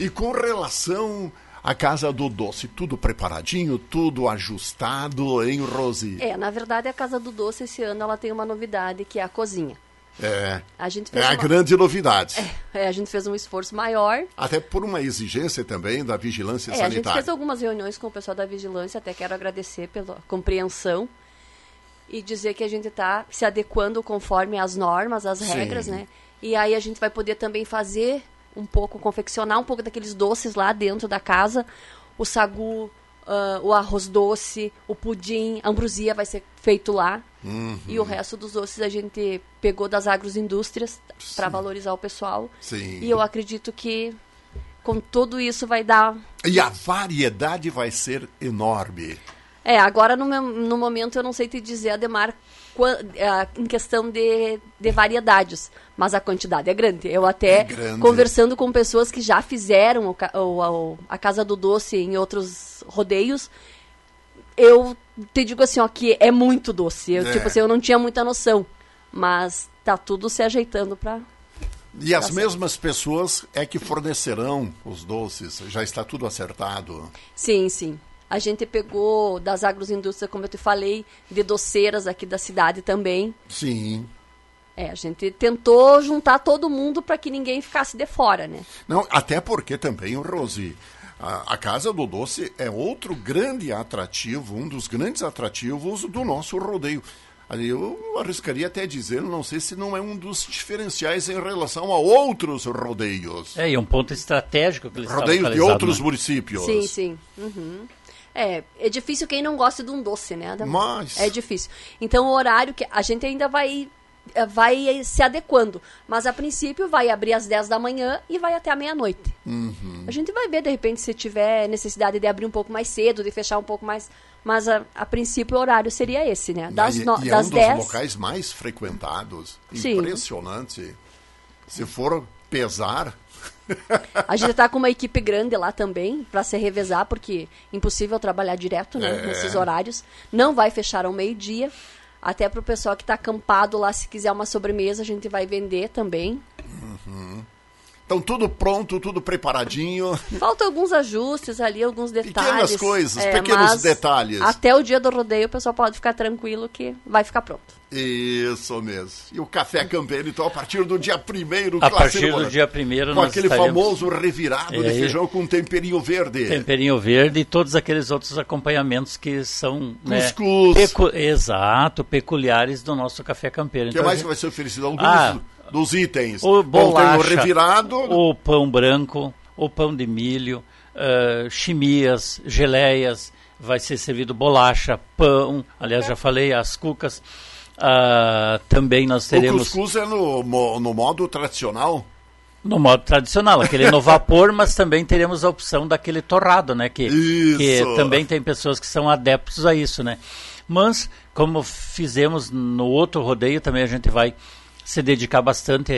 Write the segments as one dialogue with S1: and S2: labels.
S1: E com relação à Casa do Doce, tudo preparadinho, tudo ajustado, hein, Rose?
S2: Na verdade, a Casa do Doce, esse ano, ela tem uma novidade, que é a cozinha. A gente fez
S1: a grande novidade.
S2: A gente fez um esforço maior.
S1: Até por uma exigência também da vigilância sanitária.
S2: A gente fez algumas reuniões com o pessoal da vigilância, até quero agradecer pela compreensão e dizer que a gente está se adequando conforme as normas, as regras, né? E aí a gente vai poder também fazer confeccionar um pouco daqueles doces lá dentro da casa, o sagu, o arroz doce, o pudim, a ambrosia vai ser feito lá. E o resto dos doces a gente pegou das agroindústrias para valorizar o pessoal.
S1: Sim.
S2: E eu acredito que com tudo isso vai dar...
S1: E a variedade vai ser enorme.
S2: Agora no momento eu não sei te dizer, Ademar, em questão de variedades, mas a quantidade é grande. Eu até, conversando com pessoas que já fizeram a Casa do Doce em outros rodeios, eu te digo assim, que é muito doce. Eu não tinha muita noção, mas tá tudo se ajeitando para...
S1: E as mesmas pessoas que fornecerão os doces? Já está tudo acertado?
S2: Sim, sim. A gente pegou das agroindústrias, como eu te falei, de doceiras aqui da cidade também.
S1: Sim.
S2: A gente tentou juntar todo mundo para que ninguém ficasse de fora, né?
S1: Não, até porque também, Rose, a Casa do Doce é outro grande atrativo, um dos grandes atrativos do nosso rodeio. Eu arriscaria até dizer, não sei se não é um dos diferenciais em relação a outros rodeios.
S3: E um ponto estratégico que eles estão
S1: rodeios de outros municípios.
S2: Sim, sim. Uhum. É difícil quem não gosta de um doce, né?
S1: Mas...
S2: É difícil. Então, o horário que a gente ainda vai se adequando. Mas, a princípio, vai abrir às 10 da manhã e vai até a meia-noite. A gente vai ver, de repente, se tiver necessidade de abrir um pouco mais cedo, de fechar um pouco mais... Mas, a princípio, o horário seria esse, né? Das
S1: é
S2: 10...
S1: dos locais mais frequentados.
S2: Sim.
S1: Impressionante. Se for pesar...
S2: A gente está com uma equipe grande lá também, para se revezar, porque é impossível trabalhar direto, né, nesses horários. Não vai fechar ao meio-dia. Até para o pessoal que está acampado lá, se quiser uma sobremesa, a gente vai vender também.
S1: Então, tudo pronto, tudo preparadinho.
S2: Faltam alguns ajustes ali, alguns detalhes.
S1: Pequenas coisas, pequenos detalhes.
S2: Até o dia do rodeio, o pessoal pode ficar tranquilo que vai ficar pronto.
S1: Isso mesmo. E o Café Campeiro, então, a partir do dia 1º...
S3: A partir do dia 1º
S1: com aquele famoso revirado de feijão com temperinho verde.
S3: Temperinho verde e todos aqueles outros acompanhamentos que são...
S1: Cuscuz.
S3: Exato, peculiares do nosso Café Campeiro.
S1: O que mais que vai ser oferecido? Dos itens.
S3: O bolacha,
S1: o revirado.
S3: O pão branco, o pão de milho, chimias, geleias, vai ser servido bolacha, pão, aliás, já falei, as cucas. Também nós teremos...
S1: O cuscuz é no modo tradicional?
S3: No modo tradicional, aquele no vapor, mas também teremos a opção daquele torrado, né? Que também tem pessoas que são adeptos a isso, né? Mas, como fizemos no outro rodeio, também a gente vai se dedicar bastante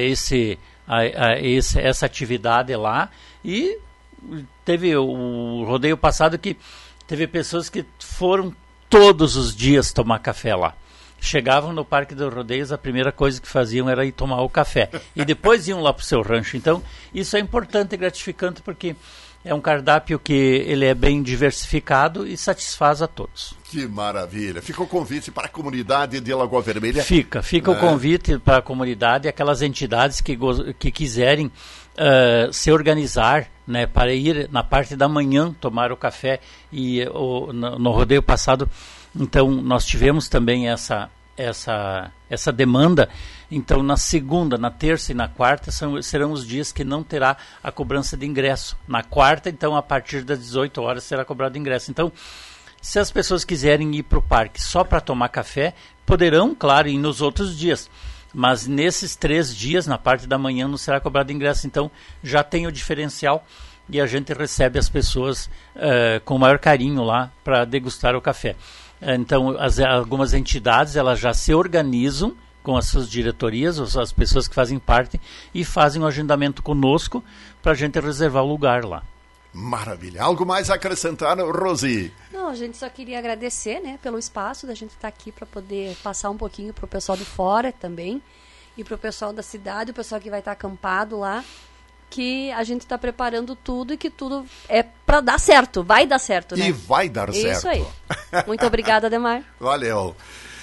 S3: a essa atividade lá. E teve o rodeio passado que teve pessoas que foram todos os dias tomar café lá. Chegavam no Parque dos Rodeios, a primeira coisa que faziam era ir tomar o café. E depois iam lá para o seu rancho. Então, isso é importante e gratificante porque é um cardápio que ele é bem diversificado e satisfaz a todos.
S1: Que maravilha. Fica o convite para a comunidade de Lagoa Vermelha.
S3: Fica o convite para a comunidade, aquelas entidades que quiserem se organizar, né, para ir na parte da manhã tomar o café. E no rodeio passado, então, nós tivemos também essa demanda. Então, na segunda, na terça e na quarta serão os dias que não terá a cobrança de ingresso. Na quarta, então, a partir das 18 horas será cobrado ingresso. Então, se as pessoas quiserem ir para o parque só para tomar café, poderão, claro, ir nos outros dias. Mas nesses 3 dias, na parte da manhã, não será cobrado ingresso. Então, já tem o diferencial e a gente recebe as pessoas com maior carinho lá para degustar o café. Então, algumas entidades elas já se organizam com as suas diretorias, as pessoas que fazem parte, e fazem o agendamento conosco para a gente reservar o lugar lá.
S1: Maravilha. Algo mais a acrescentar, Rosi?
S2: Não, a gente só queria agradecer, né, pelo espaço da gente estar aqui para poder passar um pouquinho para o pessoal de fora também, e para o pessoal da cidade, o pessoal que vai estar acampado lá, que a gente está preparando tudo e que tudo é para dar certo, vai dar certo, né?
S1: E vai dar certo.
S2: Isso aí. Muito obrigada, Ademar.
S1: Valeu.